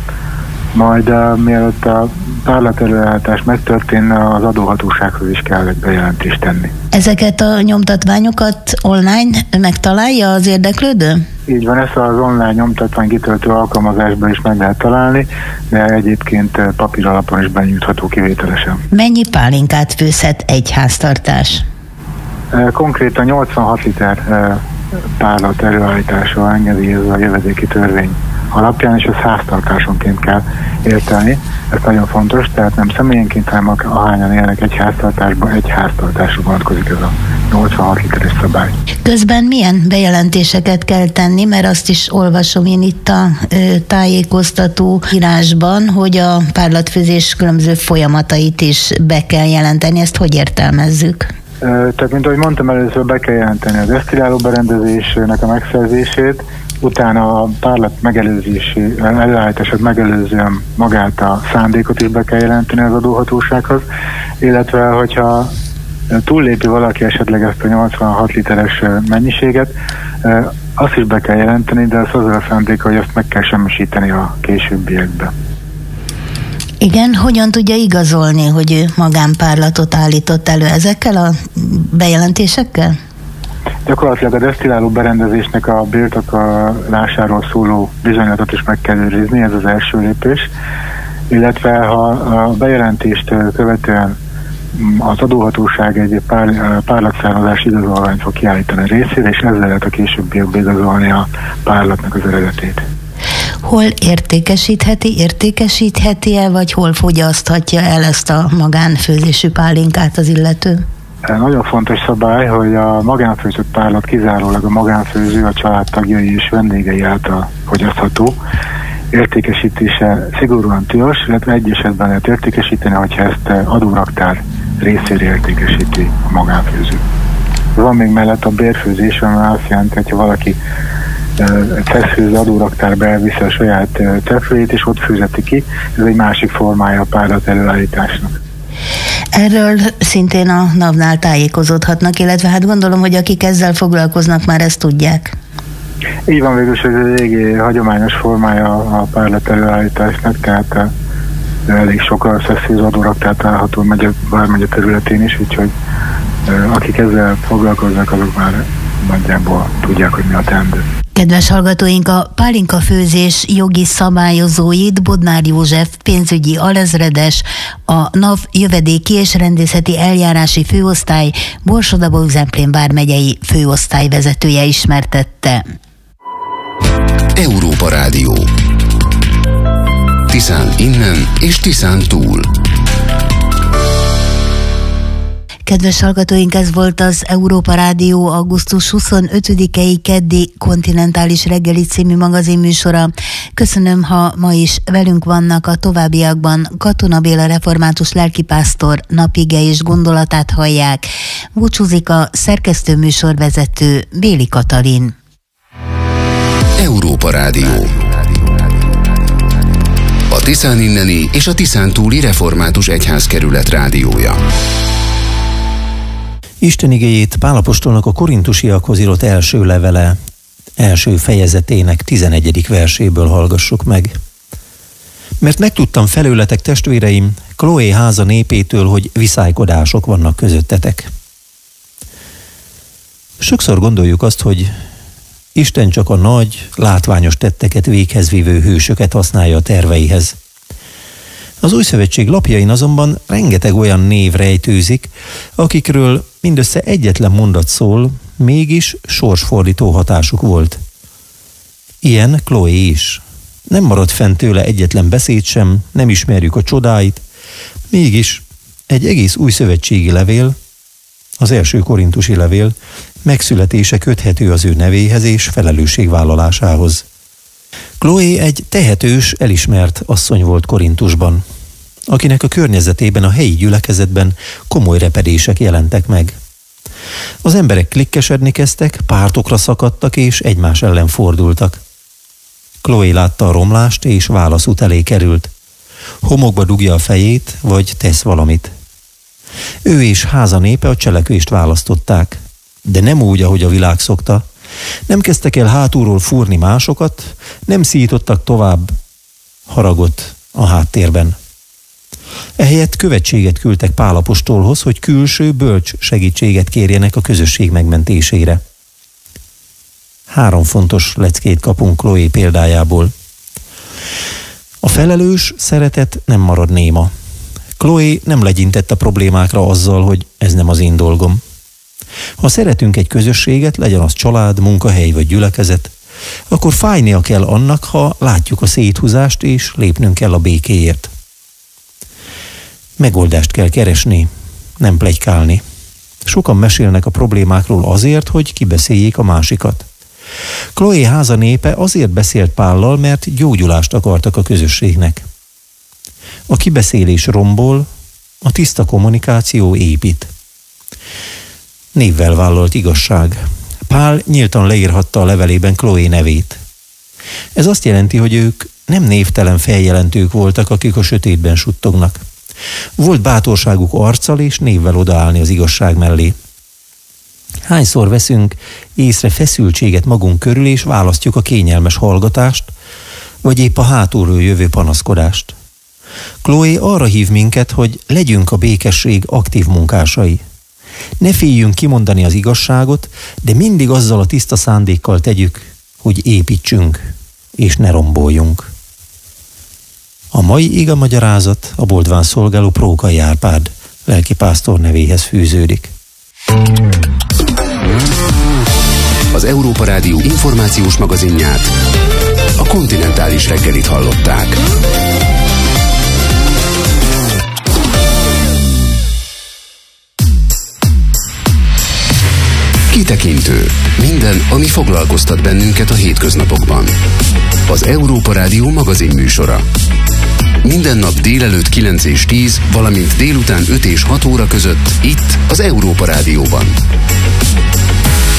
Majd uh, mielőtt a párlatelőállítás megtörténne, az adóhatósághoz is kell egy bejelentést tenni. Ezeket a nyomtatványokat online megtalálja az érdeklődő? Így van, ezt az online nyomtatvány kitöltő alkalmazásban is meg lehet találni, de egyébként papír alapon is benyújtható kivételesen. Mennyi pálinkát főzhet egy háztartás? Konkrétan nyolcvanhat liter párlat előállítása engedélyezve a jövedéki törvény alapján, és ez háztartásonként kell értelni. Ez nagyon fontos, tehát nem személyenként, hanem ahányan élnek egy háztartásban, egy háztartásra vonatkozik ez a nyolcvanhat literes szabály. Közben milyen bejelentéseket kell tenni, mert azt is olvasom én itt a ö, tájékoztató írásban, hogy a párlatfőzés különböző folyamatait is be kell jelenteni. Ezt hogy értelmezzük? Tehát, mint ahogy mondtam, először be kell jelenteni a desztilláló berendezésnek a megszerzését, utána a párlat megelőzési, előállítását megelőzően magát a szándékot is be kell jelenteni az adóhatósághoz, illetve hogyha túllépi valaki esetleg ezt a nyolcvanhat literes mennyiséget, azt is be kell jelenteni, de az azzal a szándéka, hogy azt meg kell semmisíteni a későbbiekben. Igen, hogyan tudja igazolni, hogy ő magánpárlatot állított elő ezekkel a bejelentésekkel? Gyakorlatilag a desztilláló berendezésnek a birtoklásáról szóló bizonylatot is meg kell őrizni, ez az első lépés, illetve ha a bejelentést követően az adóhatóság egy pár, párlatszármazás igazolványt fog kiállítani részére, és ezzel lehet a későbbiekben igazolni a párlatnak az eredetét. Hol értékesítheti, értékesítheti-e, vagy hol fogyaszthatja el ezt a magánfőzésű pálinkát az illető? Nagyon fontos szabály, hogy a magánfőzött párlat kizárólag a magánfőző, a családtagjai és vendégei által fogyasztható. Értékesítése szigorúan tilos, illetve egy esetben lehet értékesíteni, hogyha ezt adóraktár részére értékesíti a magánfőző. Van még mellett a bérfőzés, ami azt jelenti, hogyha valaki egy szeszfőző adóraktárba elviszi a saját cefőjét, és ott főzeti ki. Ez egy másik formája a párat előállításnak. Erről szintén a NAV-nál tájékozódhatnak, illetve hát gondolom, hogy akik ezzel foglalkoznak, már ezt tudják. Így van, végül, hogy ez egy eléggé hagyományos formája a párlat előállításnak, tehát elég sok a szeszfőző adóraktár található megye, vármegye területén is, úgyhogy akik ezzel foglalkoznak, azok már nagyjából tudják, hogy mi a teendő. Kedves hallgatóink, a pálinka főzés jogi szabályozóit Bodnár József pénzügyi alezredes, a NAV jövedéki és rendészeti eljárási főosztály Borsod-Abaúj-Zemplén vármegyei főosztály vezetője ismertette. Európa Rádió. Tiszán innen és Tiszán túl. Kedves hallgatóink, ez volt az Európa Rádió augusztus huszonötödikei keddi Kontinentális reggeli című magazinműsora. Köszönöm, ha ma is velünk vannak. A továbbiakban Katona Béla református lelkipásztor napige és gondolatát hallják. Búcsúzik a szerkesztő műsorvezető Béli Katalin. Európa Rádió. A Tiszán inneni és a Tiszán túli református egyházkerület rádiója. Isten igéjét Pál apostolnak a korintusiakhoz írott első levele első fejezetének tizenegyedik verséből hallgassuk meg. Mert megtudtam felőletek, testvéreim, Chloé háza népétől, hogy viszálykodások vannak közöttetek. Sokszor gondoljuk azt, hogy Isten csak a nagy, látványos tetteket véghez vívő hősöket használja a terveihez. Az Új Szövetség lapjain azonban rengeteg olyan név rejtőzik, akikről mindössze egyetlen mondat szól, mégis sorsfordító hatásuk volt. Ilyen Chloé is. Nem maradt fent tőle egyetlen beszéd sem, nem ismerjük a csodáit, mégis egy egész új szövetségi levél, az első korintusi levél megszületése köthető az ő nevéhez és felelősségvállalásához. Chloé egy tehetős, elismert asszony volt Korintusban, akinek a környezetében, a helyi gyülekezetben komoly repedések jelentek meg. Az emberek klikkesedni kezdtek, pártokra szakadtak és egymás ellen fordultak. Chloé látta a romlást és válaszút elé került. Homokba dugja a fejét, vagy tesz valamit. Ő és háza népe a cselekvést választották, de nem úgy, ahogy a világ szokta. Nem kezdtek el hátulról fúrni másokat, nem szítottak tovább haragot a háttérben. Ehelyett követséget küldtek Pál apostolhoz, hogy külső bölcs segítséget kérjenek a közösség megmentésére. Három fontos leckét kapunk Chloé példájából. A felelős szeretet nem marad néma. Chloé nem legyintett a problémákra azzal, hogy ez nem az én dolgom. Ha szeretünk egy közösséget, legyen az család, munkahely vagy gyülekezet, akkor fájnia kell annak, ha látjuk a széthúzást és lépnünk kell a békéért. Megoldást kell keresni, nem pletykálni. Sokan mesélnek a problémákról azért, hogy kibeszéljék a másikat. Chloé háza népe azért beszélt Pállal, mert gyógyulást akartak a közösségnek. A kibeszélés rombol, a tiszta kommunikáció épít. Névvel vállalt igazság. Pál nyíltan leírhatta a levelében Chloé nevét. Ez azt jelenti, hogy ők nem névtelen feljelentők voltak, akik a sötétben suttognak. Volt bátorságuk arccal és névvel odaállni az igazság mellé. Hányszor veszünk észre feszültséget magunk körül, és választjuk a kényelmes hallgatást, vagy épp a hátulról jövő panaszkodást. Chloé arra hív minket, hogy legyünk a békesség aktív munkásai. Ne féljünk kimondani az igazságot, de mindig azzal a tiszta szándékkal tegyük, hogy építsünk, és ne romboljunk. A mai ige magyarázat a Boldván szolgáló Prókai Árpád lelkipásztor nevéhez fűződik. Az Európa Rádió információs magazinját, a Kontinentális reggelit hallották. Kitekintő. Minden, ami foglalkoztat bennünket a hétköznapokban. Az Európa Rádió magazinműsora. Minden nap délelőtt kilenc és tíz, valamint délután öt és hat óra között itt az Európa Rádióban.